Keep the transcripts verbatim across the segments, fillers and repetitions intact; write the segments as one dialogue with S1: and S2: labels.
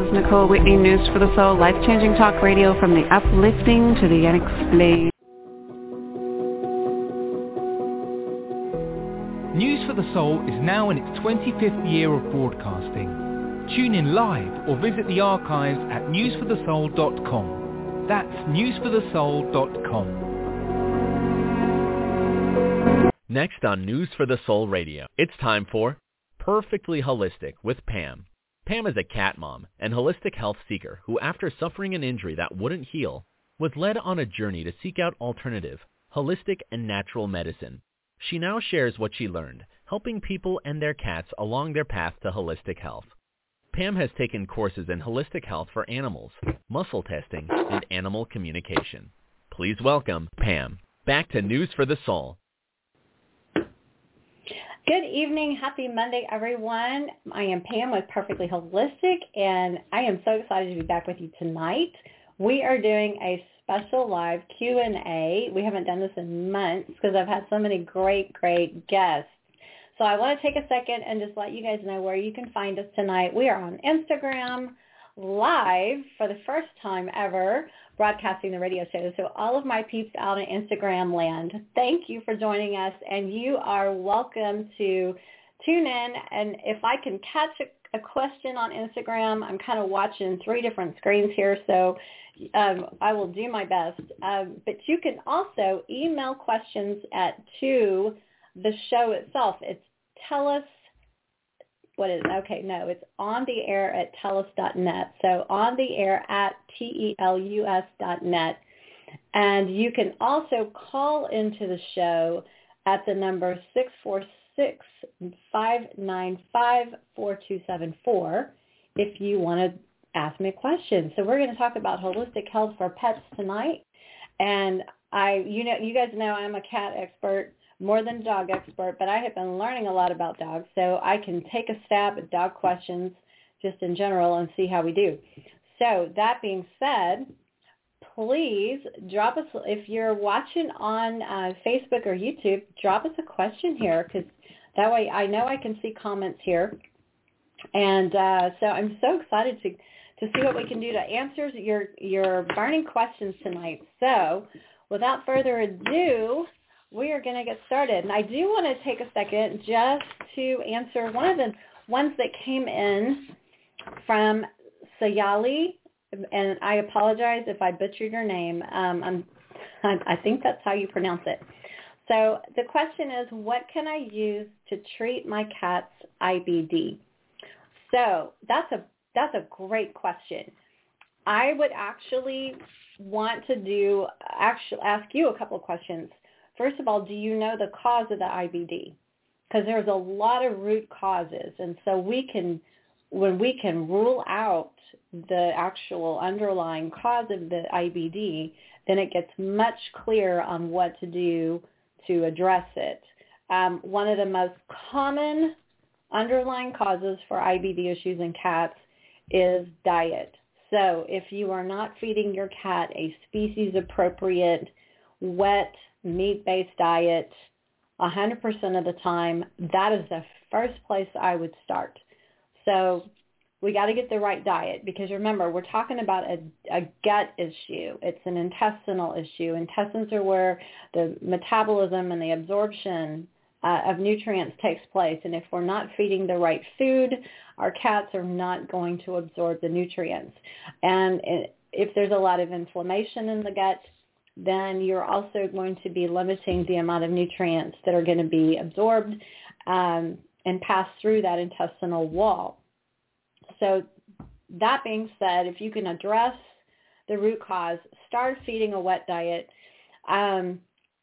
S1: is Nicole Whitney, News for the Soul, life-changing talk radio from the uplifting to the unexplained.
S2: News for the Soul is now in its twenty-fifth year of broadcasting. Tune in live or visit the archives at news for the soul dot com. That's news for the soul dot com.
S3: Next on News for the Soul Radio, it's time for Perfectly Holistic with Pam. Pam is a cat mom and holistic health seeker who, after suffering an injury that wouldn't heal, was led on a journey to seek out alternative, holistic, and natural medicine. She now shares what she learned, helping people and their cats along their path to holistic health. Pam has taken courses in holistic health for animals, muscle testing, and animal communication. Please welcome Pam. Back to News for the Soul.
S4: Good evening. Happy Monday, everyone. I am Pam with Perfectly Holistic, and I am so excited to be back with you tonight. We are doing a special live Q and A. We haven't done this in months because I've had so many great, great guests. So I want to take a second and just let you guys know where you can find us tonight. We are on Instagram live for the first time ever, broadcasting the radio show. So all of my peeps out in Instagram land, thank you for joining us, and you are welcome to tune in. And if I can catch a, a question on Instagram, I'm kind of watching three different screens here, so um, I will do my best. Um, but you can also email questions at to the show itself. It's tell us. What is okay? No, it's on the air at telus dot net. So on the air at T E L U S dot net. And you can also call into the show at the number six four six, five nine five, four two seven four if you want to ask me a question. So we're going to talk about holistic health for pets tonight. And I, you know, you guys know I'm a cat expert, more than a dog expert, but I have been learning a lot about dogs, so I can take a stab at dog questions just in general and see how we do. So that being said, please drop us, if you're watching on uh, Facebook or YouTube, drop us a question here, because that way I know I can see comments here. And uh, so I'm so excited to, to see what we can do to answer your, your burning questions tonight. So without further ado, we are going to get started. And I do want to take a second just to answer one of the ones that came in from Sayali, and I apologize if I butchered your name. Um, I'm, I think that's how you pronounce it. So the question is, what can I use to treat my cat's I B D? So that's a that's a great question. I would actually want to do actually ask you a couple of questions. First of all, do you know the cause of the I B D? Because there's a lot of root causes, and so we can, when we can rule out the actual underlying cause of the I B D, then it gets much clearer on what to do to address it. Um, one of the most common underlying causes for I B D issues in cats is diet. So if you are not feeding your cat a species-appropriate, wet, meat-based diet one hundred percent of the time, that is the first place I would start. So we got to get the right diet, because remember, we're talking about a, a gut issue. It's an intestinal issue. Intestines are where the metabolism and the absorption uh, of nutrients takes place. And if we're not feeding the right food, our cats are not going to absorb the nutrients. And if there's a lot of inflammation in the gut, then you're also going to be limiting the amount of nutrients that are going to be absorbed um, and pass through that intestinal wall. So that being said, if you can address the root cause, start feeding a wet diet. Um,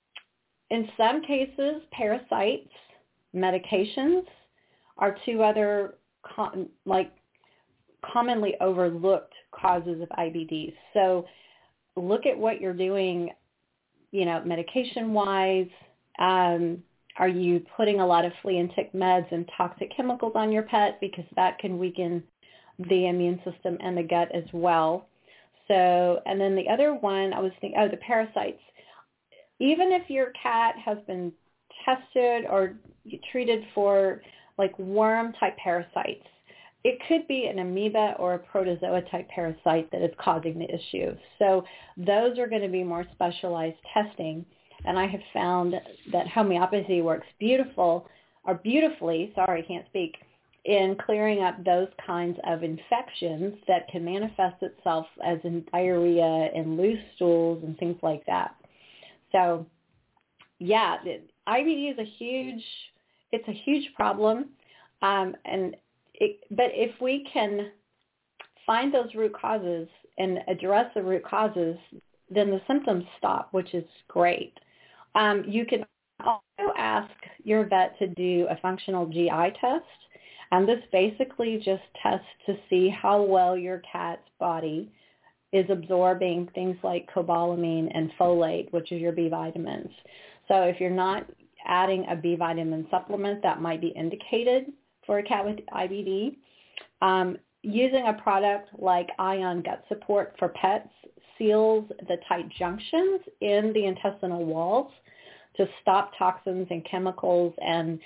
S4: in some cases, parasites, medications are two other com- like commonly overlooked causes of I B Ds. So look at what you're doing, you know, medication-wise. Um, are you putting a lot of flea and tick meds and toxic chemicals on your pet? Because that can weaken the immune system and the gut as well. So, and then the other one, I was thinking, oh, the parasites. Even if your cat has been tested or treated for like worm-type parasites, it could be an amoeba or a protozoa type parasite that is causing the issue. So those are going to be more specialized testing. And I have found that homeopathy works beautiful, or beautifully, sorry, I can't speak, in clearing up those kinds of infections that can manifest itself as in diarrhea and loose stools and things like that. So, yeah, I B D is a huge, it's a huge problem, um, and it, but if we can find those root causes and address the root causes, then the symptoms stop, which is great. Um, you can also ask your vet to do a functional G I test. And this basically just tests to see how well your cat's body is absorbing things like cobalamin and folate, which is your B vitamins. So if you're not adding a B vitamin supplement, that might be indicated for a cat with I B D. Um, using a product like Ion Gut Support for pets seals the tight junctions in the intestinal walls to stop toxins and chemicals and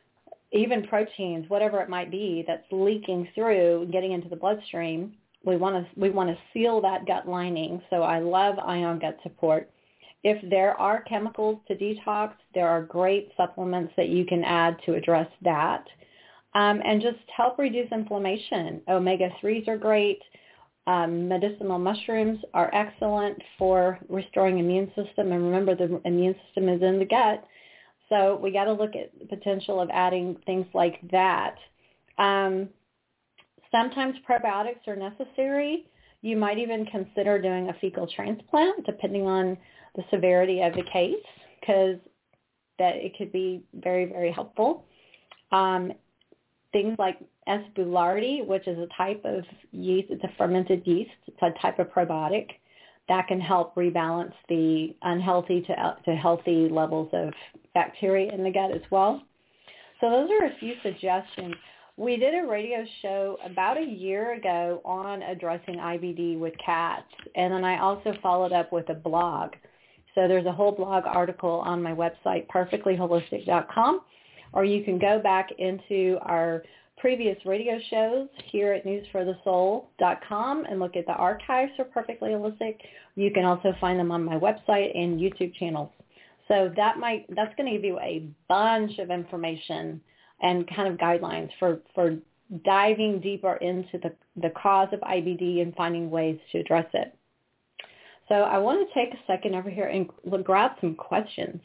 S4: even proteins, whatever it might be, that's leaking through and getting into the bloodstream. We want to we want to seal that gut lining. So I love Ion Gut Support. If there are chemicals to detox, there are great supplements that you can add to address that, um, and just help reduce inflammation. omega threes are great. Um, medicinal mushrooms are excellent for restoring immune system. And remember, the immune system is in the gut. So we got to look at the potential of adding things like that. Um, sometimes probiotics are necessary. You might even consider doing a fecal transplant, depending on the severity of the case, because that it could be very, very helpful. Um, things like S. boulardii, which is a type of yeast, it's a fermented yeast. It's a type of probiotic that can help rebalance the unhealthy to, to healthy levels of bacteria in the gut as well. So those are a few suggestions. We did a radio show about a year ago on addressing I B D with cats, and then I also followed up with a blog. So there's a whole blog article on my website, perfectly holistic dot com, or you can go back into our previous radio shows here at news for the soul dot com and look at the archives for Perfectly Holistic. You can also find them on my website and YouTube channels. So that might that's going to give you a bunch of information and kind of guidelines for, for diving deeper into the, the cause of I B D and finding ways to address it. So I want to take a second over here and grab some questions.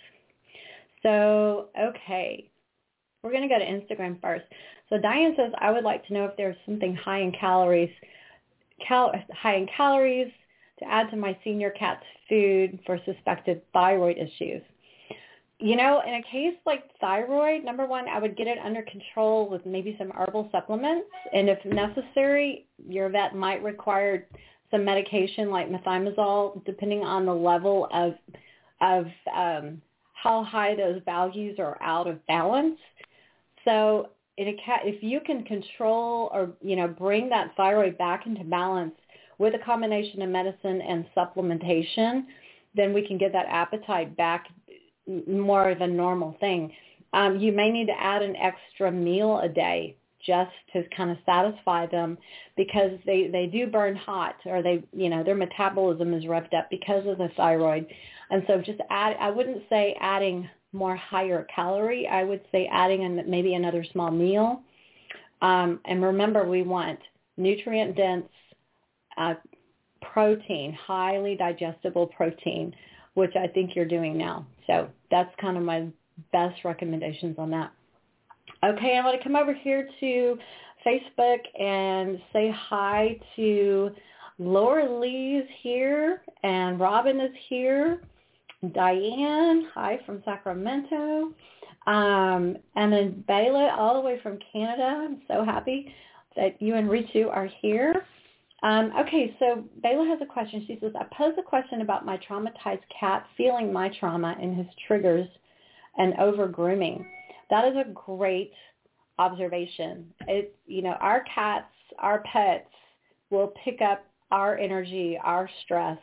S4: So, okay, we're going to go to Instagram first. So Diane says, I would like to know if there's something high in calories, cal- high in calories to add to my senior cat's food for suspected thyroid issues. You know, in a case like thyroid, number one, I would get it under control with maybe some herbal supplements. And if necessary, your vet might require some medication like methimazole, depending on the level of of um, how high those values are out of balance. So in a cat, if you can control or, you know, bring that thyroid back into balance with a combination of medicine and supplementation, then we can get that appetite back more of a normal thing. Um, you may need to add an extra meal a day just to kind of satisfy them, because they, they do burn hot, or they, you know, their metabolism is revved up because of the thyroid. And so just add, I wouldn't say adding more higher calorie. I would say adding an, maybe another small meal. Um, and remember, we want nutrient-dense uh, protein, highly digestible protein, which I think you're doing now. So that's kind of my best recommendations on that. Okay, I want to come over here to Facebook and say hi to Laura Lee's here, and Robin is here. Diane, hi from Sacramento. Um, and then Bela, all the way from Canada. I'm so happy that you and Ritu are here. Um, okay, so Bela has a question. She says, I posed a question about my traumatized cat feeling my trauma and his triggers and over-grooming. That is a great observation. It, you know, our cats, our pets will pick up our energy, our stress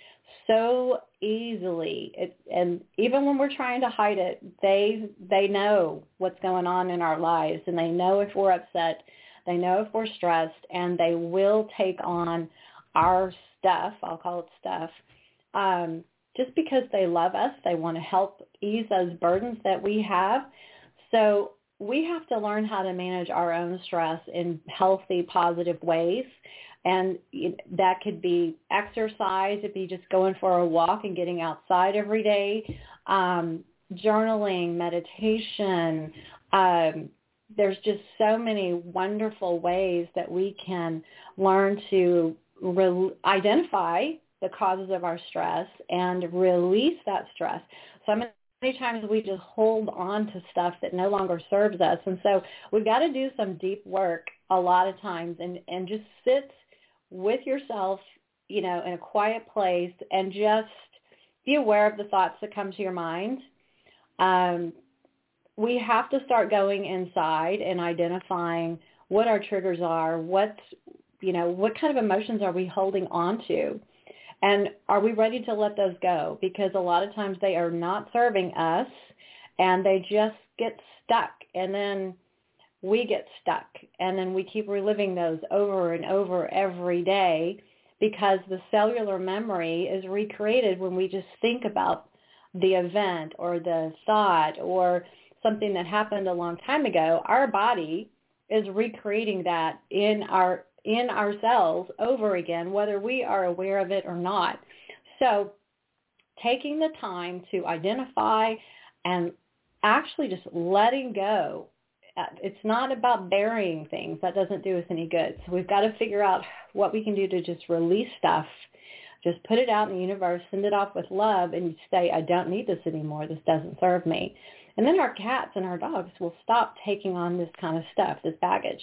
S4: so easily. It, and even when we're trying to hide it, they they know what's going on in our lives, and they know if we're upset. They know if we're stressed, and they will take on our stuff, I'll call it stuff, um, just because they love us. They want to help ease those burdens that we have. So we have to learn how to manage our own stress in healthy, positive ways. And that could be exercise. It'd be just going for a walk and getting outside every day, um, journaling, meditation. Um, there's just so many wonderful ways that we can learn to re- identify the causes of our stress and release that stress. So many times we just hold on to stuff that no longer serves us. And so we've got to do some deep work a lot of times and, and just sit with yourself, you know, in a quiet place and just be aware of the thoughts that come to your mind. Um, we have to start going inside and identifying what our triggers are, what, you know, what kind of emotions are we holding on to, and are we ready to let those go? Because a lot of times they are not serving us and they just get stuck, and then we get stuck, and then we keep reliving those over and over every day because the cellular memory is recreated when we just think about the event or the thought or something that happened a long time ago. Our body is recreating that in our in ourselves over again, whether we are aware of it or not. So taking the time to identify and actually just letting go. It's not about burying things. That doesn't do us any good. So we've got to figure out what we can do to just release stuff. Just put it out in the universe, send it off with love, and say, I don't need this anymore. This doesn't serve me. And then our cats and our dogs will stop taking on this kind of stuff, this baggage.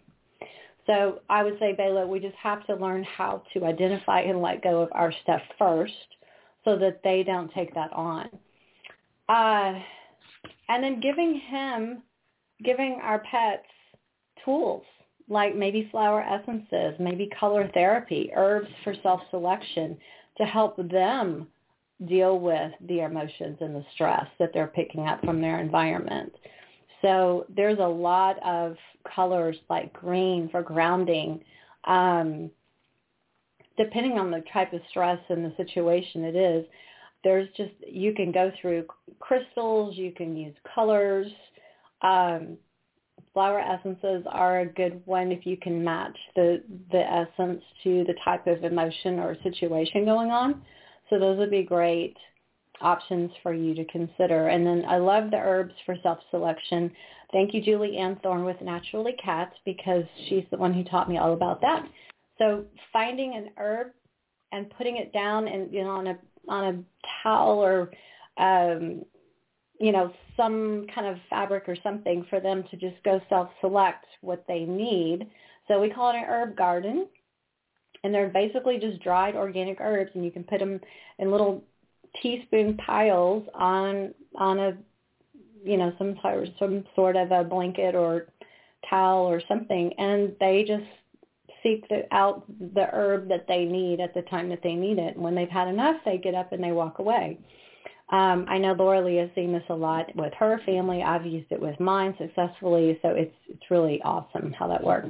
S4: So I would say, Bela, we just have to learn how to identify and let go of our stuff first so that they don't take that on. Uh, and then giving him, giving our pets tools like maybe flower essences, maybe color therapy, herbs for self-selection to help them deal with the emotions and the stress that they're picking up from their environment. So there's a lot of colors like green for grounding. Um, depending on the type of stress and the situation it is, there's just, you can go through crystals, you can use colors. Um, flower essences are a good one if you can match the, the essence to the type of emotion or situation going on. So those would be great options for you to consider. And then I love the herbs for self-selection. Thank you, Julie Ann Thorne with Naturally Cats, because she's the one who taught me all about that. So finding an herb and putting it down and, you know, on a on a towel or um, you know, some kind of fabric or something for them to just go self-select what they need. So we call it an herb garden, and they're basically just dried organic herbs, and you can put them in little teaspoon piles on on a, you know, some some sort of a blanket or towel or something, and they just seek the, out the herb that they need at the time that they need it. And when they've had enough, they get up and they walk away. Um, I know Laura Lee has seen this a lot with her family. I've used it with mine successfully, so it's it's really awesome how that works.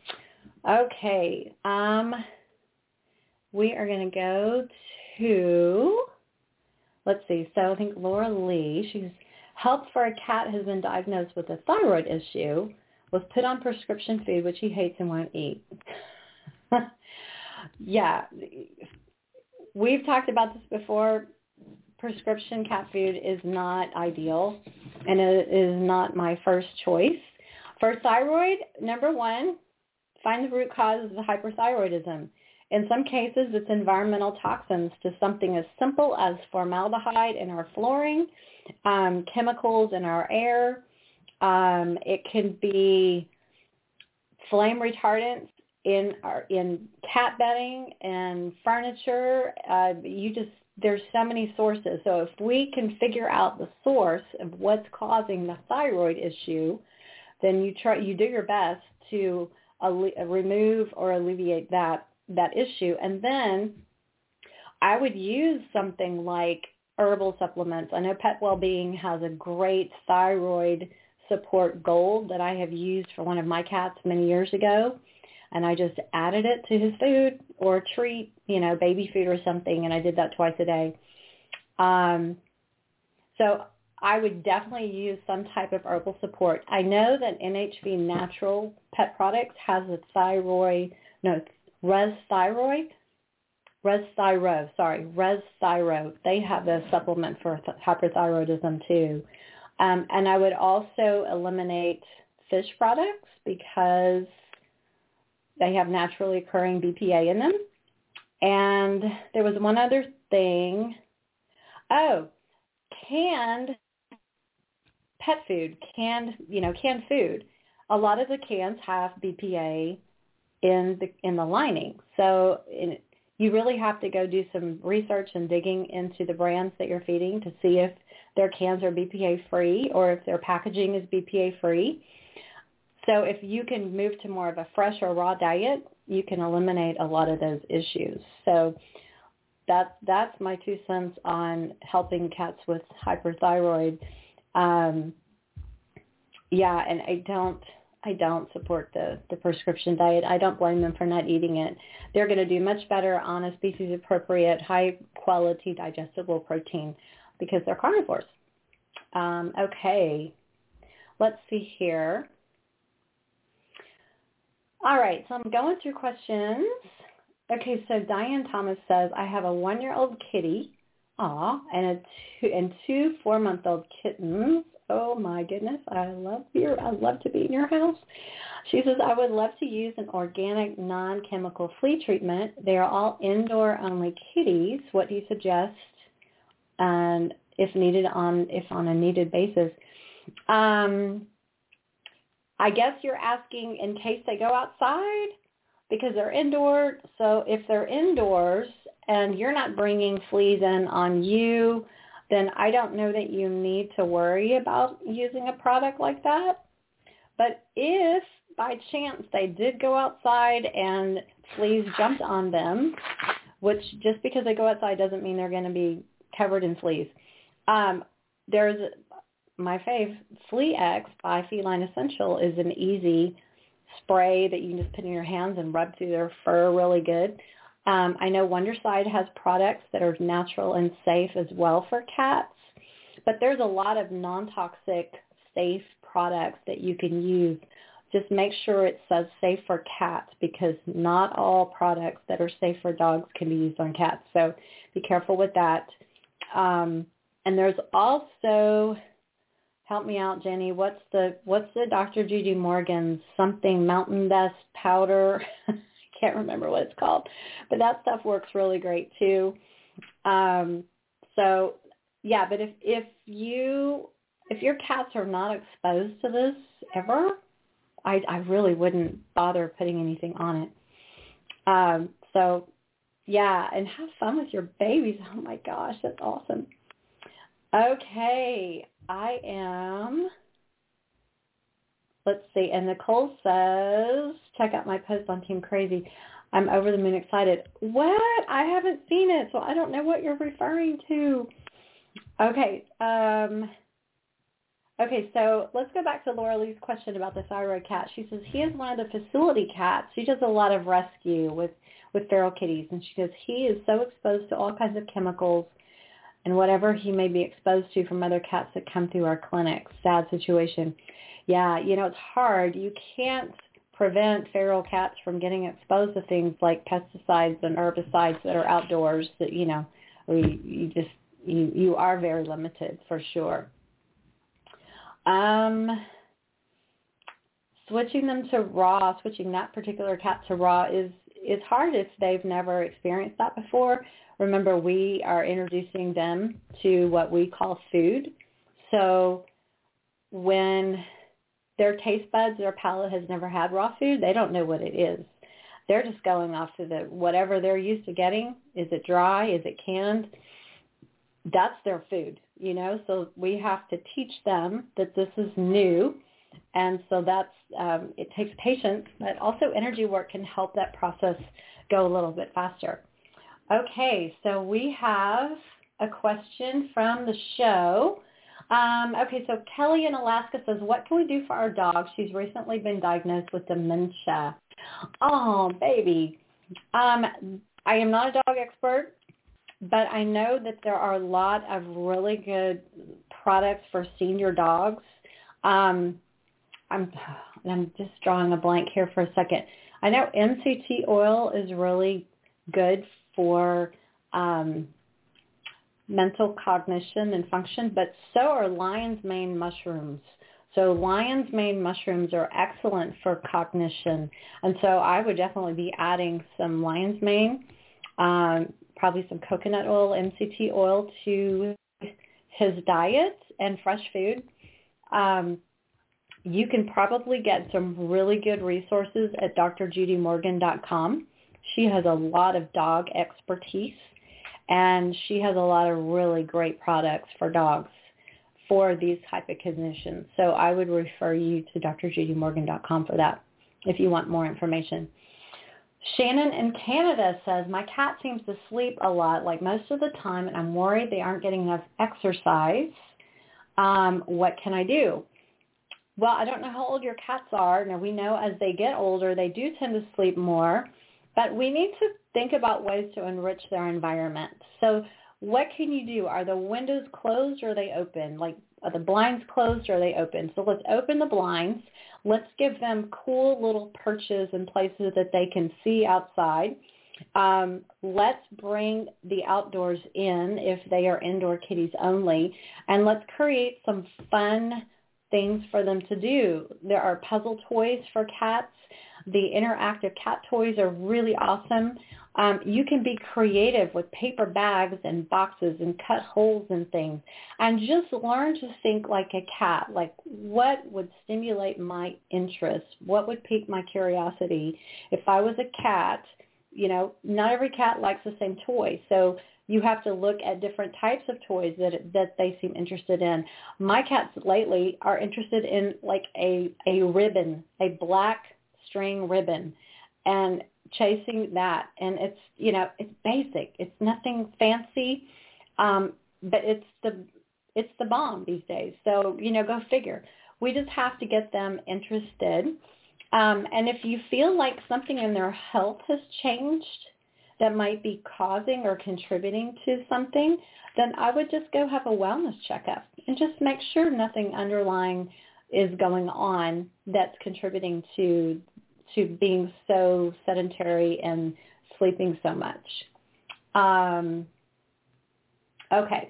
S4: Okay, um, we are going to go to, let's see, so I think Laura Lee, she's helped for a cat who's been diagnosed with a thyroid issue, was put on prescription food, which he hates and won't eat. Yeah, we've talked about this before. Prescription cat food is not ideal, and it is not my first choice. For thyroid, number one, find the root cause of the hyperthyroidism. In some cases, it's environmental toxins to something as simple as formaldehyde in our flooring, um, chemicals in our air. Um, it can be flame retardants in our in cat bedding and furniture. Uh, you just There's so many sources. So if we can figure out the source of what's causing the thyroid issue, then you try, you do your best to alle- remove or alleviate that, that issue. And then I would use something like herbal supplements. I know Pet Wellbeing has a great thyroid Support Gold that I have used for one of my cats many years ago. And I just added it to his food or treat, you know, baby food or something. And I did that twice a day. Um, so I would definitely use some type of herbal support. I know that N H V Natural Pet Products has a thyroid, no, Resthiro, Resthiro, sorry, Resthiro. They have a supplement for th- hyperthyroidism too. Um, and I would also eliminate fish products because they have naturally occurring B P A in them. And there was one other thing. Oh, canned pet food, canned, you know, canned food. A lot of the cans have B P A in the in the lining. So in, you really have to go do some research and digging into the brands that you're feeding to see if their cans are B P A free or if their packaging is B P A free. So if you can move to more of a fresh or raw diet, you can eliminate a lot of those issues. So that, that's my two cents on helping cats with hyperthyroid. Um, yeah, and I don't I don't support the, the prescription diet. I don't blame them for not eating it. They're going to do much better on a species-appropriate, high-quality digestible protein because they're carnivores. Um, okay, let's see here. All right, so I'm going through questions. Okay, so Diane Thomas says, I have a one-year-old kitty, aw, and a two, and two four-month-old kittens. Oh, my goodness, I love your, I love to be in your house. She says, I would love to use an organic, non-chemical flea treatment. They are all indoor-only kitties. What do you suggest? And if needed on, if on a needed basis. Um, I guess you're asking in case they go outside because they're indoor. So if they're indoors and you're not bringing fleas in on you, then I don't know that you need to worry about using a product like that. But if by chance they did go outside and fleas jumped on them, which just because they go outside doesn't mean they're going to be covered in fleas. Um, there's my fave, Flea X by Feline Essential is an easy spray that you can just put in your hands and rub through their fur really good. Um, I know Wondercide has products that are natural and safe as well for cats, but there's a lot of non-toxic, safe products that you can use. Just make sure it says safe for cats because not all products that are safe for dogs can be used on cats. So be careful with that. Um, and there's also, help me out, Jenny, what's the what's the Doctor Judy Morgan's something Mountain Dust powder? I can't remember what it's called, but that stuff works really great too. Um, so yeah, but if if you if your cats are not exposed to this ever, I, I really wouldn't bother putting anything on it. Um, so, yeah, and have fun with your babies. Oh, my gosh, that's awesome. Okay, I am, let's see, and Nicole says, check out my post on Team Crazy. I'm over the moon excited. What? I haven't seen it, so I don't know what you're referring to. Okay, um... Okay, so let's go back to Laura Lee's question about the thyroid cat. She says he is one of the facility cats. She does a lot of rescue with, with feral kitties, and she goes, he is so exposed to all kinds of chemicals and whatever he may be exposed to from other cats that come through our clinic. Sad situation. Yeah, you know, it's hard. You can't prevent feral cats from getting exposed to things like pesticides and herbicides that are outdoors that, you know, we, you just, you, you are very limited for sure. Um, switching them to raw, switching that particular cat to raw is, is hard if they've never experienced that before. Remember, we are introducing them to what we call food. So when their taste buds, their palate has never had raw food, they don't know what it is. They're just going off to the whatever they're used to getting. Is it dry? Is it canned? That's their food, you know, so we have to teach them that this is new. And so that's, um, it takes patience, but also energy work can help that process go a little bit faster. Okay, so we have a question from the show. Um, okay, so Kelly in Alaska says, what can we do for our dog? She's recently been diagnosed with dementia. Oh, baby. Um, I am not a dog expert, but I know that there are a lot of really good products for senior dogs. Um, I'm, I'm just drawing a blank here for a second. I know M C T oil is really good for um, mental cognition and function, but so are lion's mane mushrooms. So lion's mane mushrooms are excellent for cognition. And so I would definitely be adding some lion's mane, um, probably some coconut oil, M C T oil to his diet and fresh food. Um, you can probably get some really good resources at D R judy morgan dot com. She has a lot of dog expertise, and she has a lot of really great products for dogs for these type of conditions. So I would refer you to D R judy morgan dot com for that if you want more information. Shannon in Canada says, my cat seems to sleep a lot, like most of the time, and I'm worried they aren't getting enough exercise. Um, what can I do? Well, I don't know how old your cats are. Now, we know as they get older, they do tend to sleep more, but we need to think about ways to enrich their environment. So what can you do? Are the windows closed or are they open? Like, are the blinds closed or are they open? So let's open the blinds. Let's give them cool little perches and places that they can see outside. Um, let's bring the outdoors in if they are indoor kitties only, and let's create some fun things for them to do. There are puzzle toys for cats. The interactive cat toys are really awesome. Um, you can be creative with paper bags and boxes and cut holes in things, and just learn to think like a cat. Like, what would stimulate my interest? What would pique my curiosity? If I was a cat, you know, not every cat likes the same toy. So you have to look at different types of toys that that they seem interested in. My cats lately are interested in like a, a ribbon, a black string ribbon, and chasing that. And it's, you know, it's basic. It's nothing fancy, um, but it's the it's the bomb these days. So, you know, go figure. We just have to get them interested. Um, and if you feel like something in their health has changed that might be causing or contributing to something, then I would just go have a wellness checkup and just make sure nothing underlying is going on that's contributing to to being so sedentary and sleeping so much. Um, okay.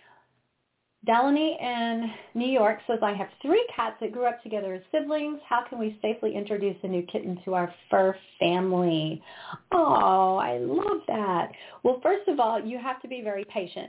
S4: Delaney in New York says, I have three cats that grew up together as siblings. How can we safely introduce a new kitten to our fur family? Oh, I love that. Well, first of all, you have to be very patient.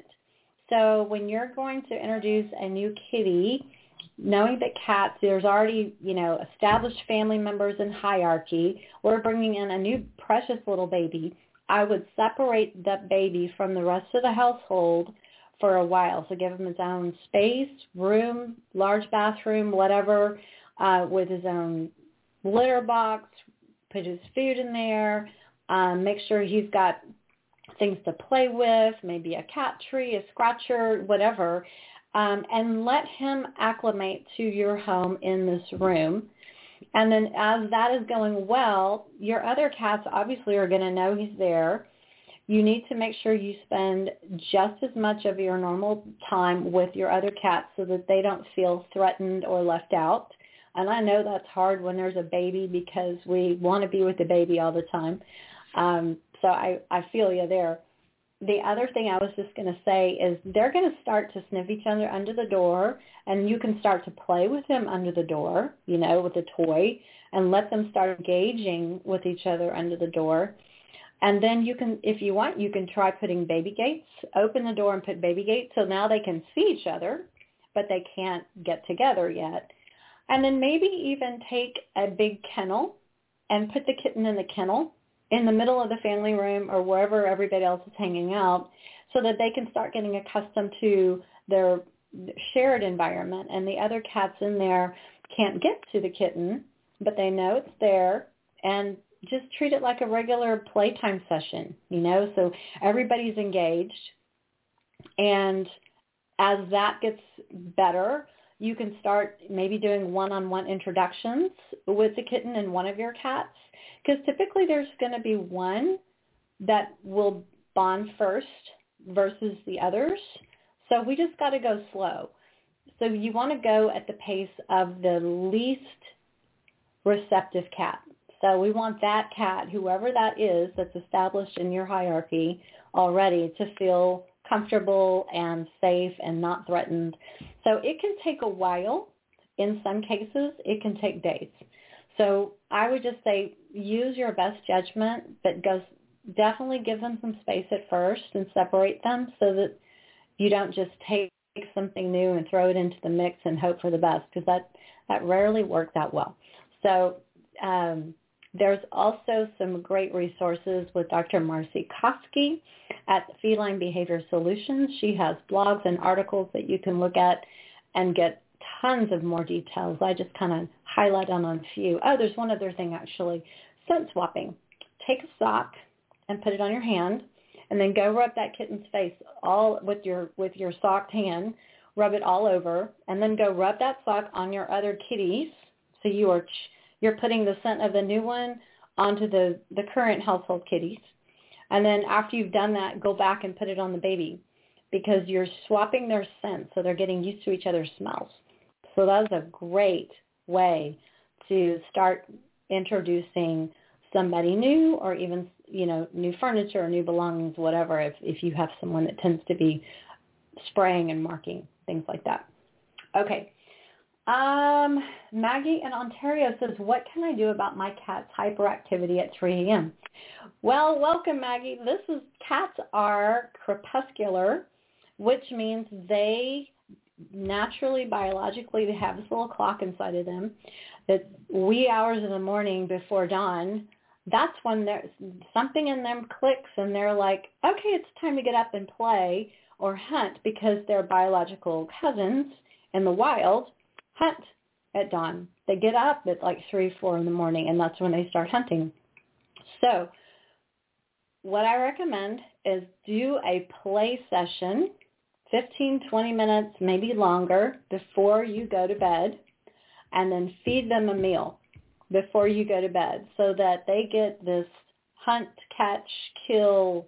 S4: So when you're going to introduce a new kitty, knowing that cats, there's already, you know, established family members in hierarchy, we're bringing in a new precious little baby, I would separate that baby from the rest of the household for a while. So give him his own space, room, large bathroom, whatever, uh, with his own litter box, put his food in there, um, make sure he's got things to play with, maybe a cat tree, a scratcher, whatever, um, and let him acclimate to your home in this room. And then as that is going well, your other cats obviously are going to know he's there. You need to make sure you spend just as much of your normal time with your other cats so that they don't feel threatened or left out. And I know that's hard when there's a baby because we want to be with the baby all the time. Um, so I, I feel you there. The other thing I was just going to say is they're going to start to sniff each other under the door, and you can start to play with them under the door, you know, with a toy, and let them start engaging with each other under the door. And then you can, if you want, you can try putting baby gates, open the door and put baby gates so now they can see each other, but they can't get together yet. And then maybe even take a big kennel and put the kitten in the kennel in the middle of the family room or wherever everybody else is hanging out so that they can start getting accustomed to their shared environment. And the other cats in there can't get to the kitten, but they know it's there, and just treat it like a regular playtime session, you know, so everybody's engaged. And as that gets better, you can start maybe doing one-on-one introductions with the kitten and one of your cats, because typically there's going to be one that will bond first versus the others. So we just got to go slow. So you want to go at the pace of the least receptive cat. So we want that cat, whoever that is, that's established in your hierarchy already, to feel comfortable and safe and not threatened. So it can take a while. In some cases, it can take days. So I would just say use your best judgment, but go, definitely give them some space at first and separate them so that you don't just take something new and throw it into the mix and hope for the best, because that, that rarely works out well. So um, there's also some great resources with Doctor Marcy Koski at Feline Behavior Solutions. She has blogs and articles that you can look at and get tons of more details. I just kind of highlight on a few. Oh, there's one other thing actually. Scent swapping. Take a sock and put it on your hand, and then go rub that kitten's face all with your with your socked hand. Rub it all over, and then go rub that sock on your other kitties. So you are you're putting the scent of the new one onto the, the current household kitties. And then after you've done that, go back and put it on the baby, because you're swapping their scent, so they're getting used to each other's smells. So that's a great way to start introducing somebody new, or even, you know, new furniture or new belongings, whatever, if, if you have someone that tends to be spraying and marking, things like that. Okay. Um, Maggie in Ontario says, what can I do about my cat's hyperactivity at three a.m.? Well, welcome, Maggie. This is, cats are crepuscular, which means they naturally, biologically, they have this little clock inside of them that wee hours in the morning before dawn, that's when there's something in them clicks and they're like, okay, it's time to get up and play or hunt, because their biological cousins in the wild hunt at dawn. They get up at like three, four in the morning, and that's when they start hunting. So what I recommend is do a play session, fifteen, twenty minutes, maybe longer, before you go to bed, and then feed them a meal before you go to bed, so that they get this hunt, catch, kill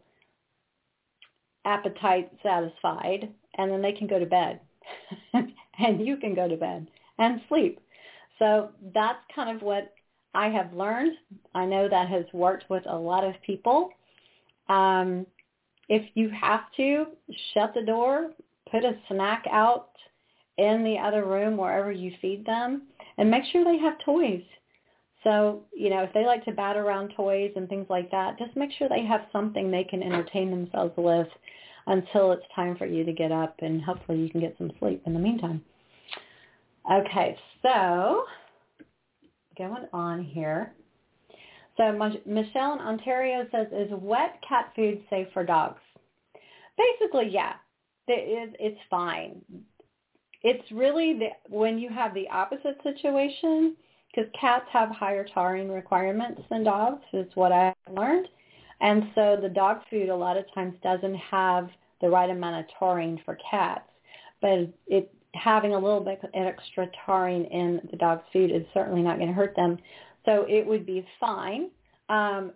S4: appetite satisfied, and then they can go to bed. And you can go to bed and sleep. So that's kind of what I have learned. I know that has worked with a lot of people. Um, if you have to, shut the door, put a snack out in the other room wherever you feed them, and make sure they have toys. So, you know, if they like to bat around toys and things like that, just make sure they have something they can entertain themselves with until it's time for you to get up, and hopefully you can get some sleep in the meantime. Okay, so going on here. So Michelle in Ontario says, is wet cat food safe for dogs? Basically, yeah, it is, it's fine. It's really the, when you have the opposite situation, because cats have higher taurine requirements than dogs, is what I learned. And so the dog food a lot of times doesn't have the right amount of taurine for cats. But it having a little bit extra taurine in the dog's food is certainly not going to hurt them. So it would be fine. Um,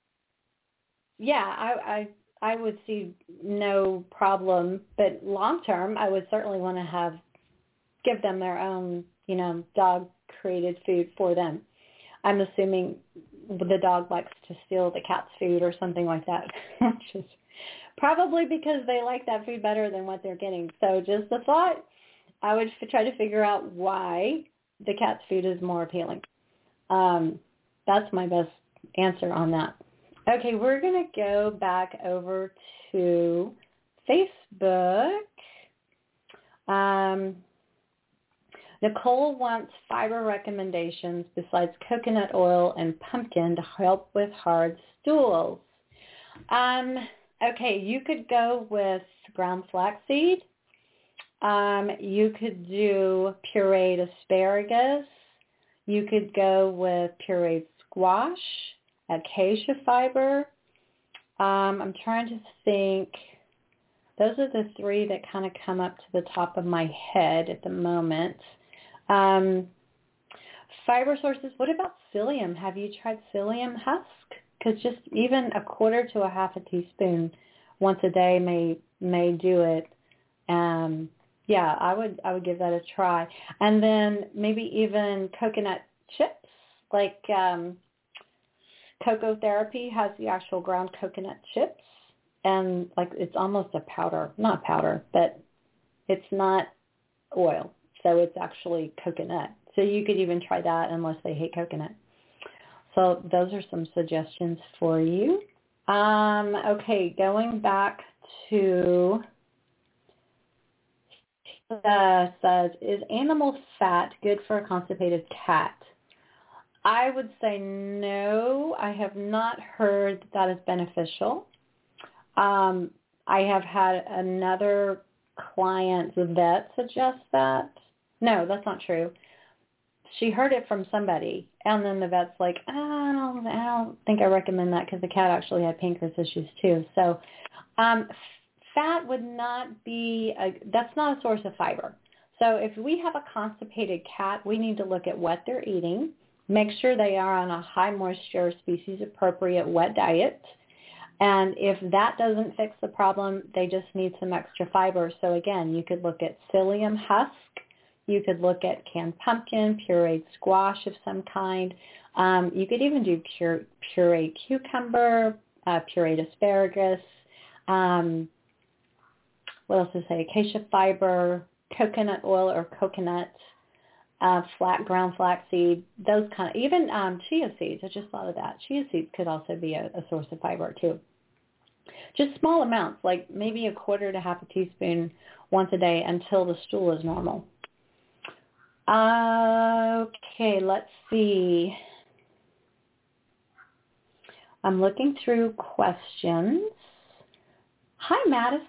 S4: yeah, I, I I would see no problem. But long term, I would certainly want to have give them their own, you know, dog created food for them. I'm assuming the dog likes to steal the cat's food or something like that, which is probably because they like that food better than what they're getting. So just a thought, I would f- try to figure out why the cat's food is more appealing. Um, that's my best answer on that. Okay, we're going to go back over to Facebook. Um, Nicole wants fiber recommendations besides coconut oil and pumpkin to help with hard stools. Um, okay, you could go with ground flaxseed. Um, you could do pureed asparagus. You could go with pureed squash, acacia fiber. Um, I'm trying to think. those are the three that kind of come up to the top of my head at the moment. Um, fiber sources, what about psyllium? Have you tried psyllium husk? Because just even a quarter to a half a teaspoon once a day may may do it. Um, yeah, I would I would give that a try. And then maybe even coconut chips, like um, Cocoa Therapy has the actual ground coconut chips, and like it's almost a powder, not powder, but it's not oil, so it's actually coconut. So you could even try that unless they hate coconut. So those are some suggestions for you. Um, okay, going back to uh, says, is animal fat good for a constipated cat? I would say no. I have not heard that that is beneficial. Um, I have had another client's vet suggest that. No, that's not true. She heard it from somebody, and then the vet's like, oh, I don't, I don't think I recommend that because the cat actually had pancreas issues too. So um, fat would not be, a, that's not a source of fiber. So if we have a constipated cat, we need to look at what they're eating, make sure they are on a high moisture, species appropriate wet diet. And if that doesn't fix the problem, they just need some extra fiber. So again, you could look at psyllium husk. You could look at canned pumpkin, pureed squash of some kind. Um, you could even do pure, pureed cucumber, uh, pureed asparagus. Um, what else to say? Acacia fiber, coconut oil or coconut, uh, flat ground flaxseed, those kind of, even um, chia seeds. I just thought of that. Chia seeds could also be a, a source of fiber too. Just small amounts, like maybe a quarter to half a teaspoon once a day until the stool is normal. Uh, okay, let's see. I'm looking through questions. Hi, Madison.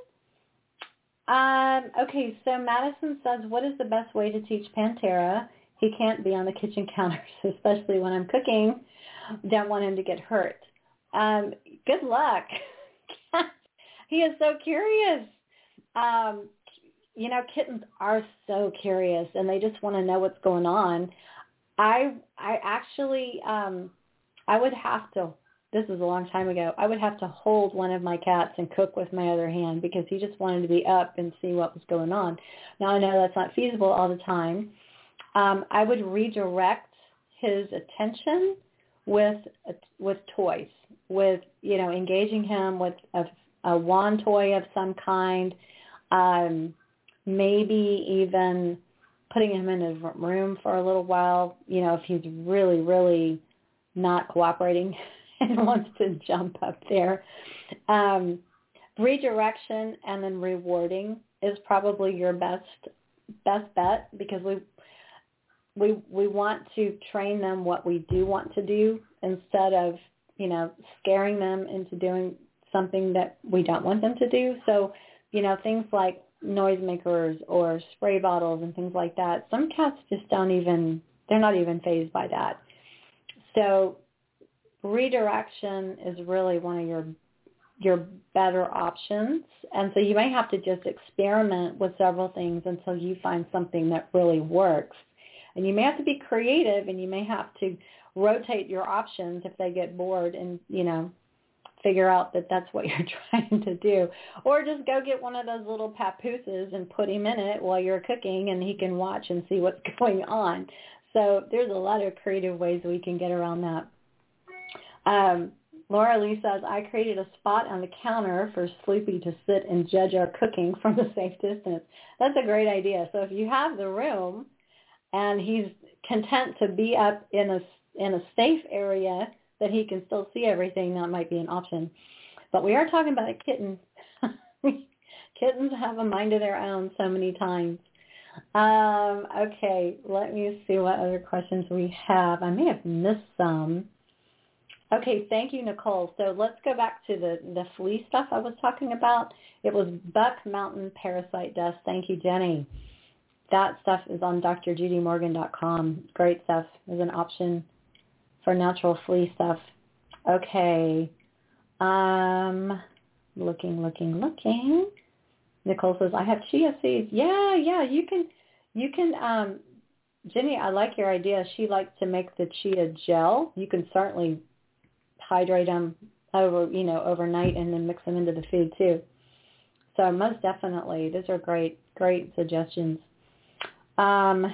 S4: Um, okay, so Madison says, what is the best way to teach Pantera? He can't be on the kitchen counters, especially when I'm cooking. Don't want him to get hurt. Um, good luck. He is so curious. Um, you know, kittens are so curious, and they just want to know what's going on. I I actually, um, I would have to, this is a long time ago, I would have to hold one of my cats and cook with my other hand because he just wanted to be up and see what was going on. Now, I know that's not feasible all the time. Um, I would redirect his attention with with toys, with, you know, engaging him with a, a wand toy of some kind, um, maybe even putting him in a room for a little while, you know, if he's really, really not cooperating and wants to jump up there. Um, redirection and then rewarding is probably your best best bet because we we we want to train them what we do want to do instead of, you know, scaring them into doing something that we don't want them to do. So, you know, things like noisemakers or spray bottles and things like that, some cats just don't even, they're not even fazed by that. So redirection is really one of your your better options. And so you may have to just experiment with several things until you find something that really works. And you may have to be creative, and you may have to rotate your options if they get bored and, you know, figure out that that's what you're trying to do. Or just go get one of those little papooses and put him in it while you're cooking, and he can watch and see what's going on. So there's a lot of creative ways we can get around that. Um, Laura Lee says, I created a spot on the counter for Sleepy to sit and judge our cooking from a safe distance. That's a great idea. So if you have the room and he's content to be up in a, in a safe area that he can still see everything, that might be an option. But we are talking about a kitten. Kittens have a mind of their own so many times. Um, okay, let me see what other questions we have. I may have missed some. Okay, thank you, Nicole. So let's go back to the, the flea stuff I was talking about. It was Buck Mountain Parasite Dust. Thank you, Jenny. That stuff is on D R judy morgan dot com. Great stuff. There's an option for natural flea stuff. Okay. Um, looking, looking, looking. Nicole says, I have chia seeds. Yeah, yeah, you can, you can, um, Jenny, I like your idea. She likes to make the chia gel. You can certainly hydrate them over, you know, overnight and then mix them into the food too. So most definitely, those are great, great suggestions. Um,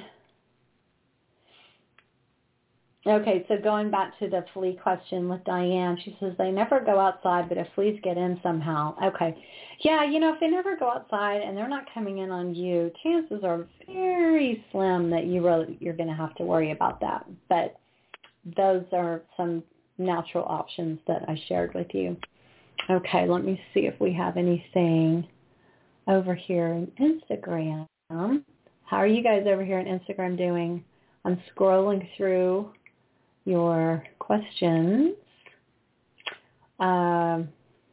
S4: okay, so going back to the flea question with Diane, she says they never go outside, but if fleas get in somehow. Okay. Yeah, you know, if they never go outside and they're not coming in on you, chances are very slim that you really, you're going to have to worry about that. But those are some natural options that I shared with you. Okay, let me see if we have anything over here in Instagram. How are you guys over here on Instagram doing? I'm scrolling through your questions. Um,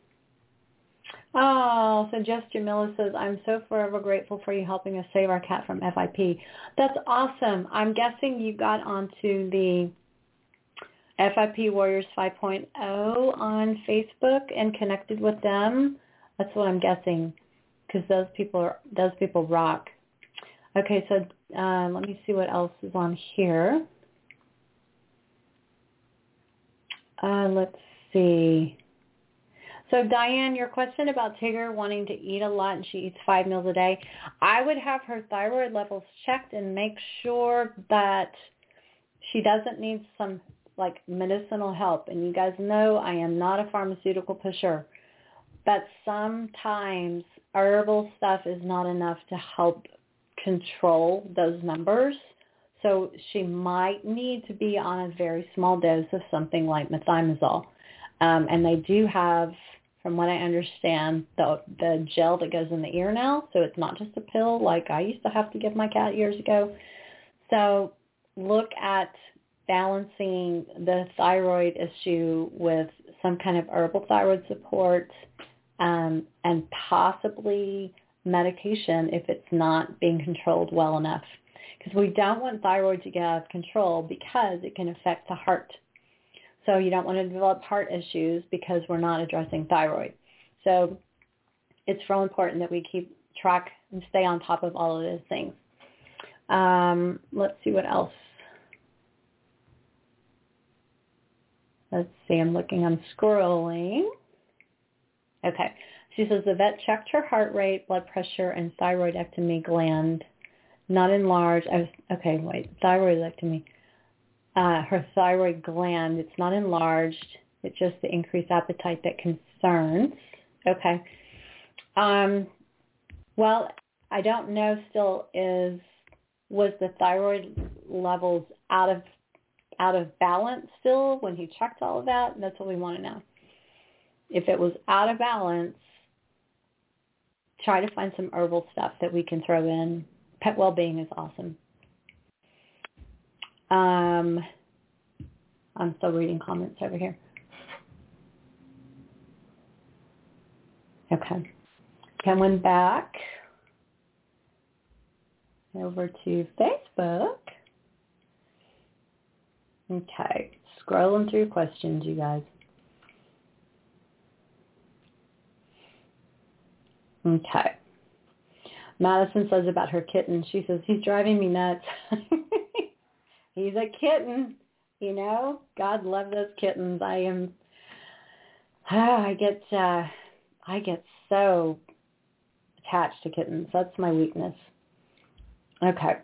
S4: oh, so Jess Jamila says, I'm so forever grateful for you helping us save our cat from F I P. That's awesome. I'm guessing you got onto the F I P Warriors five point oh on Facebook and connected with them. That's what I'm guessing, because those people are those people rock. Okay, so uh, let me see what else is on here. Uh, let's see. So Diane, your question about Tigger wanting to eat a lot and she eats five meals a day, I would have her thyroid levels checked and make sure that she doesn't need some like medicinal help. And you guys know I am not a pharmaceutical pusher, but sometimes herbal stuff is not enough to help control those numbers. So she might need to be on a very small dose of something like methimazole. Um, and they do have, from what I understand, the the gel that goes in the ear now. So it's not just a pill like I used to have to give my cat years ago. So look at balancing the thyroid issue with some kind of herbal thyroid support, um, and possibly medication if it's not being controlled well enough. Because we don't want thyroid to get out of control because it can affect the heart. So you don't want to develop heart issues because we're not addressing thyroid. So it's real important that we keep track and stay on top of all of those things. Um, let's see what else. Let's see, I'm looking, I'm scrolling. Okay. She says the vet checked her heart rate, blood pressure, and thyroidectomy gland. Not enlarged. I was, okay, wait, thyroidectomy. Uh, her thyroid gland, it's not enlarged. It's just the increased appetite that concerns. Okay. Um, well, I don't know still is, was the thyroid levels out of out of balance still when he checked all of that? That's what we want to know. If it was out of balance, try to find some herbal stuff that we can throw in. Pet well-being is awesome. Um, I'm still reading comments over here. Okay. Coming back over to Facebook. Okay. Scrolling through questions, you guys. Okay. Madison says about her kitten, she says, he's driving me nuts. He's a kitten, you know. God love those kittens. I am, oh, I get, uh, I get so attached to kittens. That's my weakness. Okay.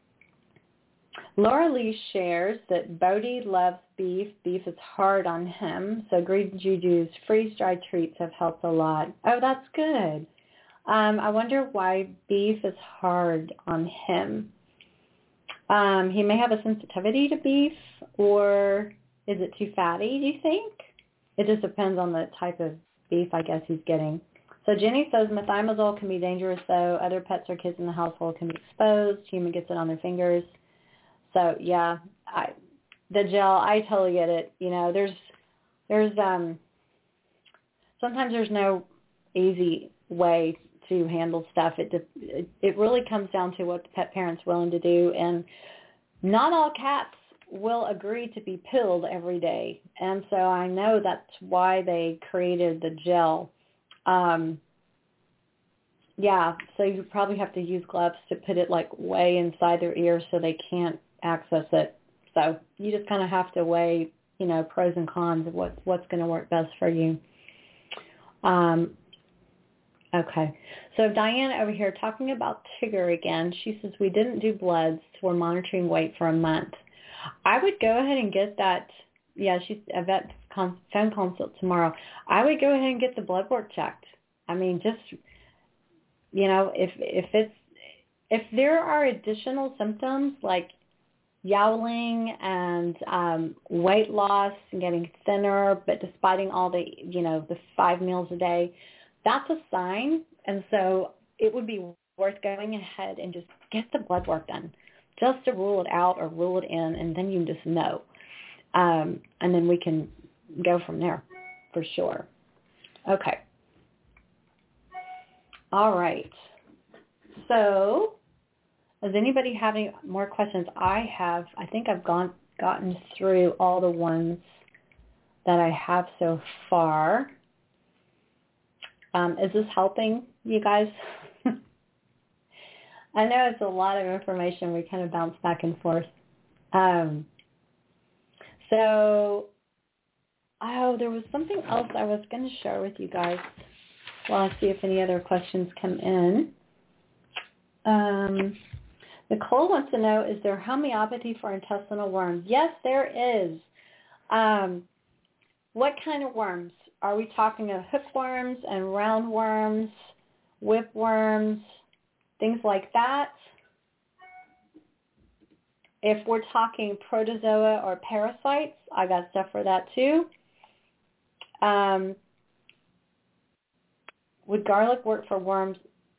S4: Laura Lee shares that Bodie loves beef. Beef is hard on him. So Green Juju's freeze-dried treats have helped a lot. Oh, that's good. Um, I wonder why beef is hard on him. Um, he may have a sensitivity to beef, or is it too fatty, do you think? It just depends on the type of beef, I guess, he's getting. So Jenny says methimazole can be dangerous, though. Other pets or kids in the household can be exposed. Human gets it on their fingers. So, yeah, I, the gel, I totally get it. You know, there's, there's, um, sometimes there's no easy way to handle stuff. It, it it really comes down to what the pet parent's willing to do, and not all cats will agree to be pilled every day. And so I know that's why they created the gel. Um, yeah, so you probably have to use gloves to put it like way inside their ear so they can't access it. So you just kind of have to weigh, you know, pros and cons of what, what's going to work best for you. Um, okay. So Diane over here talking about Tigger again. She says, we didn't do bloods. We're monitoring weight for a month. I would go ahead and get that. Yeah, she's a vet con- phone consult tomorrow. I would go ahead and get the blood work checked. I mean, just, you know, if if it's if there are additional symptoms like yowling and um, weight loss and getting thinner, but despite all the, you know, the five meals a day, that's a sign. And so it would be worth going ahead and just get the blood work done just to rule it out or rule it in, and then you just know. Um, and then we can go from there for sure. Okay. All right. So does anybody have any more questions? I have. I think I've gone gotten through all the ones that I have so far. Um, is this helping you guys? I know it's a lot of information. We kind of bounce back and forth. Um, so, oh, there was something else I was going to share with you guys. Well, I'll see if any other questions come in. Um, Nicole wants to know, is there homeopathy for intestinal worms? Yes, there is. Um, what kind of worms? Are we talking of hookworms and roundworms, whipworms, things like that? If we're talking protozoa or parasites, I got stuff for that too. Um, would garlic work for worms?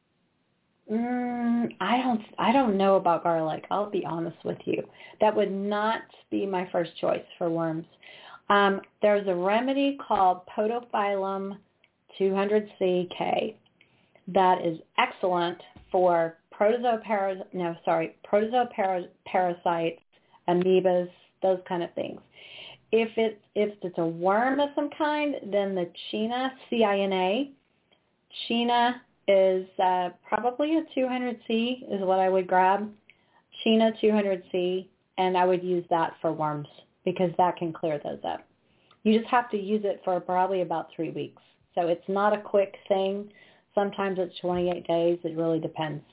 S4: Mm, I don't. I don't know about garlic. I'll be honest with you. That would not be my first choice for worms. Um, there's a remedy called Podophyllum two hundred C K that is excellent for protozoa paras. No, sorry, protozoa paras, parasites, amoebas, those kind of things. If it if it's a worm of some kind, then the China, C I N A, China is uh, probably a two hundred C is what I would grab. China two hundred C, and I would use that for worms because that can clear those up. You just have to use it for probably about three weeks. So it's not a quick thing. Sometimes it's twenty-eight days. It really depends.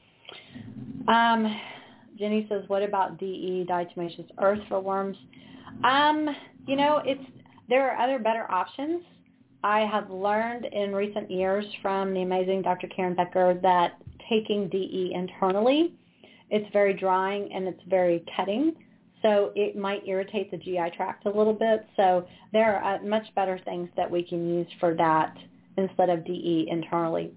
S4: Um, Jenny says, what about D E, diatomaceous earth for worms? Um, you know, it's there are other better options. I have learned in recent years from the amazing Doctor Karen Becker that taking D E internally, it's very drying and it's very cutting. So it might irritate the G I tract a little bit. So there are uh, much better things that we can use for that instead of D E internally.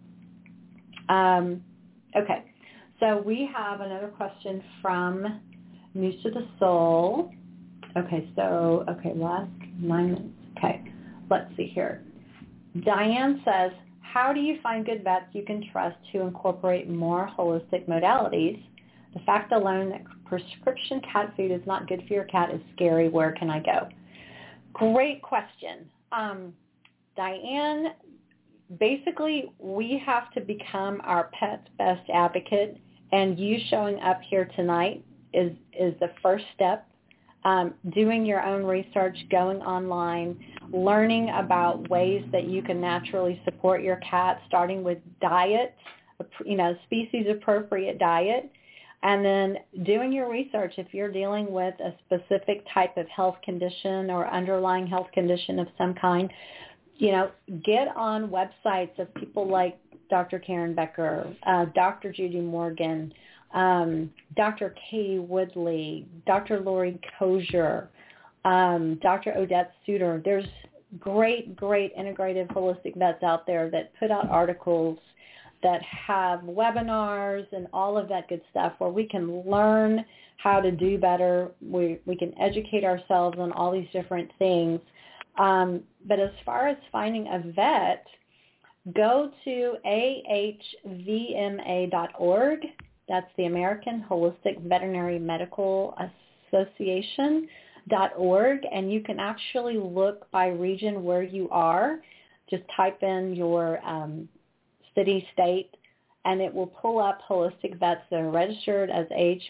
S4: Um, okay. So we have another question from News to the Soul. Okay, so, okay, last nine minutes. Okay, let's see here. Diane says, how do you find good vets you can trust to incorporate more holistic modalities? The fact alone that prescription cat food is not good for your cat is scary. Where can I go? Great question. Um, Diane, basically we have to become our pet's best advocate, and you showing up here tonight is, is the first step. Um, doing your own research, going online, learning about ways that you can naturally support your cat, starting with diet, you know, species-appropriate diet, and then doing your research if you're dealing with a specific type of health condition or underlying health condition of some kind. You know, get on websites of people like Doctor Karen Becker, uh, Doctor Judy Morgan, Um, Doctor Katie Woodley, Doctor Lori Kozier, um, Doctor Odette Suter. There's great, great integrative holistic vets out there that put out articles, that have webinars and all of that good stuff where we can learn how to do better. We, we can educate ourselves on all these different things. Um, but as far as finding a vet, go to A H V M A dot org. That's the American Holistic Veterinary Medical Association dot org, and you can actually look by region where you are. Just type in your um, city, state, and it will pull up holistic vets that are registered as A H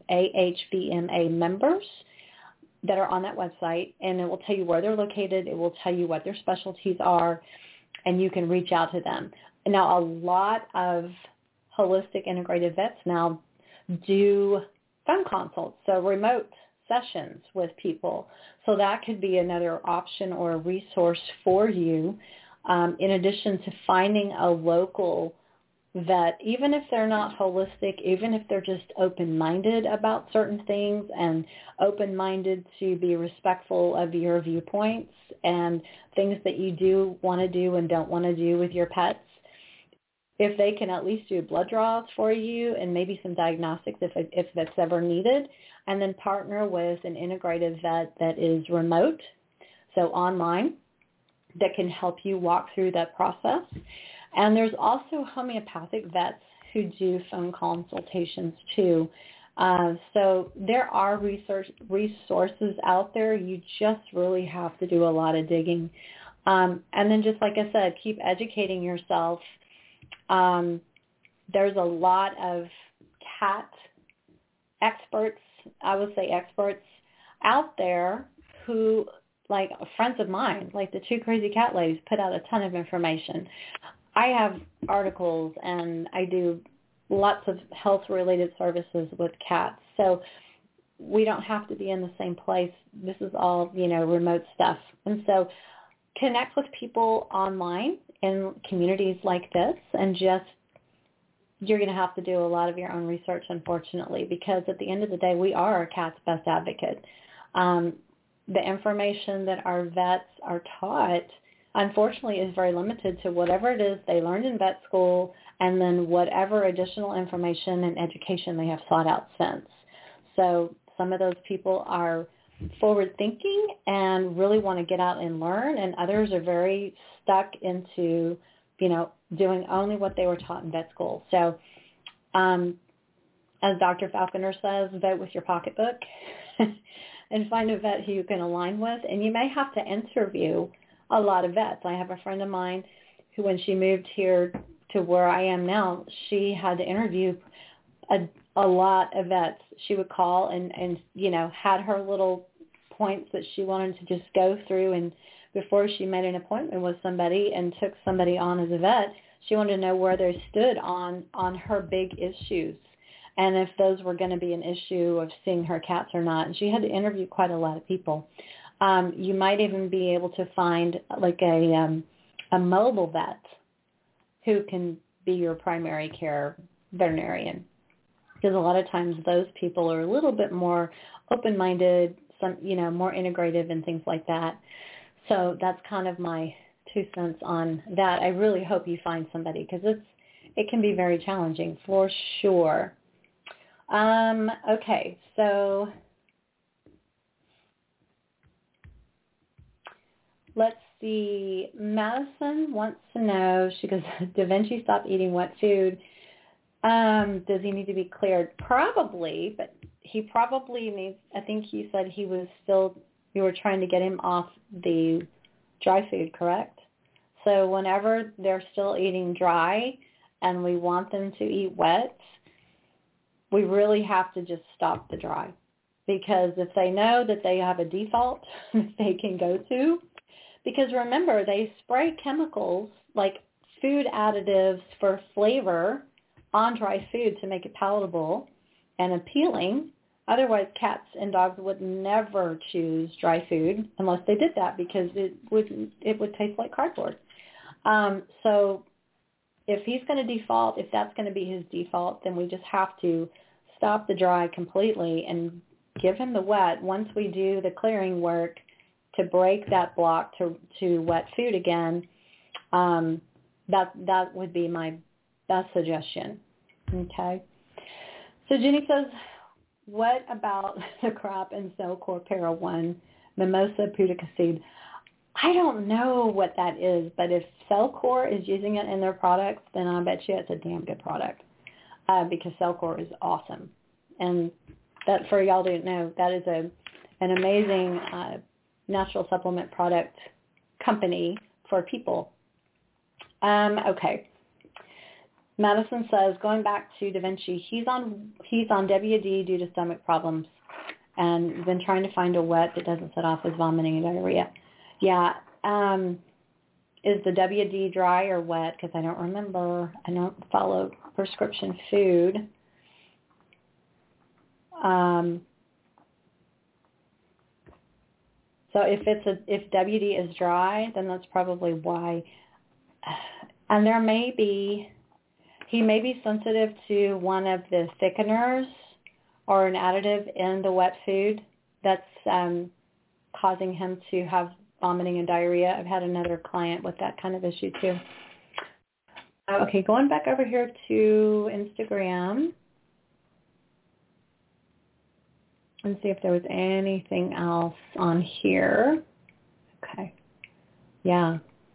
S4: V M A members that are on that website, and it will tell you where they're located. It will tell you what their specialties are, and you can reach out to them. Now, a lot of holistic integrative vets now do phone consults, so remote sessions with people. So that could be another option or a resource for you, um, in addition to finding a local vet, even if they're not holistic, even if they're just open-minded about certain things and open-minded to be respectful of your viewpoints and things that you do want to do and don't want to do with your pets. If they can at least do blood draws for you and maybe some diagnostics if, if that's ever needed, and then partner with an integrative vet that is remote, so online, that can help you walk through that process. And there's also homeopathic vets who do phone consultations too. Uh, so there are research resources out there. You just really have to do a lot of digging. Um, and then just like I said, keep educating yourself. Um, there's a lot of cat experts, I would say experts, out there who, like friends of mine, like the Two Crazy Cat Ladies, put out a ton of information. I have articles and I do lots of health-related services with cats. So we don't have to be in the same place. This is all, you know, remote stuff. And so connect with people online in communities like this, and just, you're going to have to do a lot of your own research, unfortunately, because at the end of the day, we are our cat's best advocate. Um, the information that our vets are taught, unfortunately, is very limited to whatever it is they learned in vet school and then whatever additional information and education they have sought out since. So some of those people are forward-thinking and really want to get out and learn, and others are very stuck into, you know, doing only what they were taught in vet school. So um, as Doctor Falconer says, vote with your pocketbook and find a vet who you can align with. And you may have to interview a lot of vets. I have a friend of mine who, when she moved here to where I am now, she had to interview a, a lot of vets. She would call and, and, you know, had her little points that she wanted to just go through, and before she made an appointment with somebody and took somebody on as a vet, she wanted to know where they stood on, on her big issues and if those were going to be an issue of seeing her cats or not. And she had to interview quite a lot of people. Um, you might even be able to find like a um, a mobile vet who can be your primary care veterinarian, because a lot of times those people are a little bit more open-minded, some, you know, more integrative and things like that. So that's kind of my two cents on that. I really hope you find somebody, because it's it can be very challenging for sure. Um, okay, so let's see. Madison wants to know, she goes, Da Vinci stopped eating wet food. Um, does he need to be cleared? Probably, but he probably needs, I think you said he was still, you were trying to get him off the dry food, correct? So whenever they're still eating dry and we want them to eat wet, we really have to just stop the dry. Because if they know that they have a default that they can go to, because remember, they spray chemicals like food additives for flavor on dry food to make it palatable and appealing. Otherwise, cats and dogs would never choose dry food unless they did that, because it would it would taste like cardboard. Um, so if he's going to default, if that's going to be his default, then we just have to stop the dry completely and give him the wet. Once we do the clearing work to break that block to, to wet food again, um, that that would be my best suggestion. Okay. So Jenny says, what about the crop and Cellcore Para one Mimosa pudica seed? I don't know what that is, but if Cellcore is using it in their products, then I bet you it's a damn good product, uh, because Cellcore is awesome. And that, for y'all don't know, that is a an amazing uh, natural supplement product company for people. Um, okay. Madison says, going back to Da Vinci, he's on he's on W D due to stomach problems and been trying to find a wet that doesn't set off his vomiting and diarrhea. Yeah. Um, is the W D dry or wet? Because I don't remember. I don't follow prescription food. Um, so if it's a if W D is dry, then that's probably why. And there may be, he may be sensitive to one of the thickeners or an additive in the wet food that's um, causing him to have vomiting and diarrhea. I've had another client with that kind of issue too. Okay, going back over here to Instagram and see if there was anything else on here. Okay. Yeah.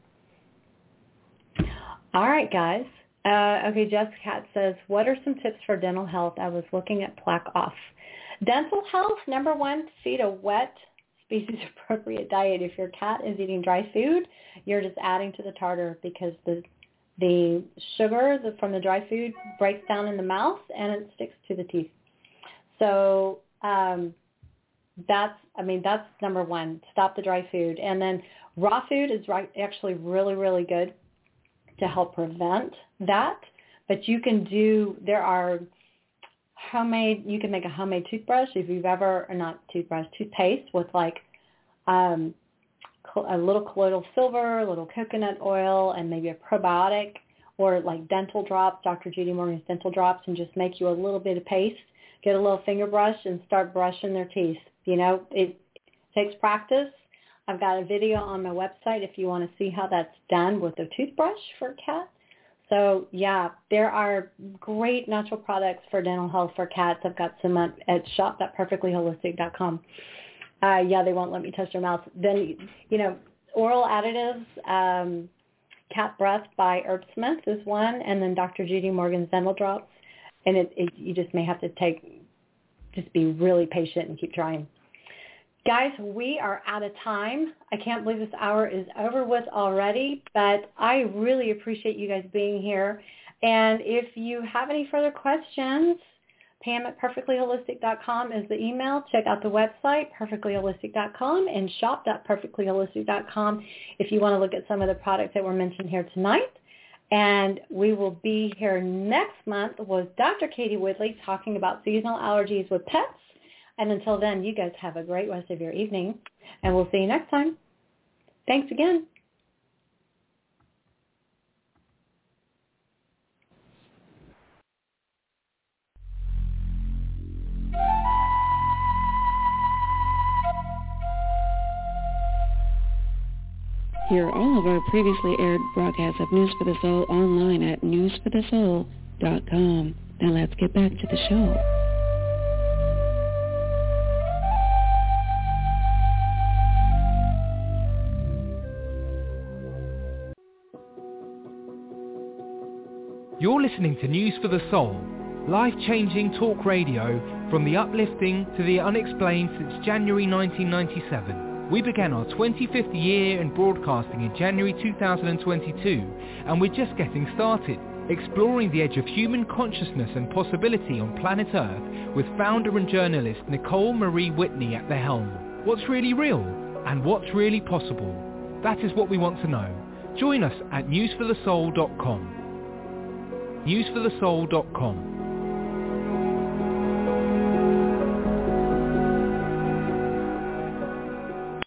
S4: All right, guys. Uh, okay, Jessica Cat says, what are some tips for dental health? I was looking at plaque off. Dental health, number one, feed a wet, species-appropriate diet. If your cat is eating dry food, you're just adding to the tartar because the the sugar from the dry food breaks down in the mouth and it sticks to the teeth. So um, that's, I mean, that's number one. Stop the dry food. And then raw food is right, actually really, really good to help prevent that. But you can do, there are homemade, you can make a homemade toothbrush if you've ever, or not toothbrush, toothpaste with like um, a little colloidal silver, a little coconut oil, and maybe a probiotic, or like dental drops, Doctor Judy Morgan's dental drops, and just make you a little bit of paste. Get a little finger brush and start brushing their teeth. You know, it takes practice. I've got a video on my website if you want to see how that's done with a toothbrush for a cat. So, yeah, there are great natural products for dental health for cats. I've got some at, at shop dot perfectly holistic dot com. Uh, yeah, they won't let me touch their mouth. Then, you know, oral additives, um, cat breath by Herb Smith is one, and then Doctor Judy Morgan's dental drops. And it, it, you just may have to take, just be really patient and keep trying. Guys, we are out of time. I can't believe this hour is over with already, but I really appreciate you guys being here. And if you have any further questions, Pam at perfectly holistic dot com is the email. Check out the website, perfectly holistic dot com, and shop dot perfectly holistic dot com if you want to look at some of the products that were mentioned here tonight. And we will be here next month with Doctor Katie Woodley talking about seasonal allergies with pets. And until then, you guys have a great rest of your evening, and we'll see you next time. Thanks again.
S1: Hear all of our previously aired broadcasts of News for the Soul online at news for the soul dot com. Now let's get back to the show.
S2: You're listening to News for the Soul, life-changing talk radio from the uplifting to the unexplained since January nineteen ninety-seven. We began our twenty-fifth year in broadcasting in January two thousand twenty-two, and we're just getting started, exploring the edge of human consciousness and possibility on planet Earth with founder and journalist Nicole Marie Whitney at the helm. What's really real and what's really possible? That is what we want to know. Join us at news for the soul dot com. news for the soul dot com.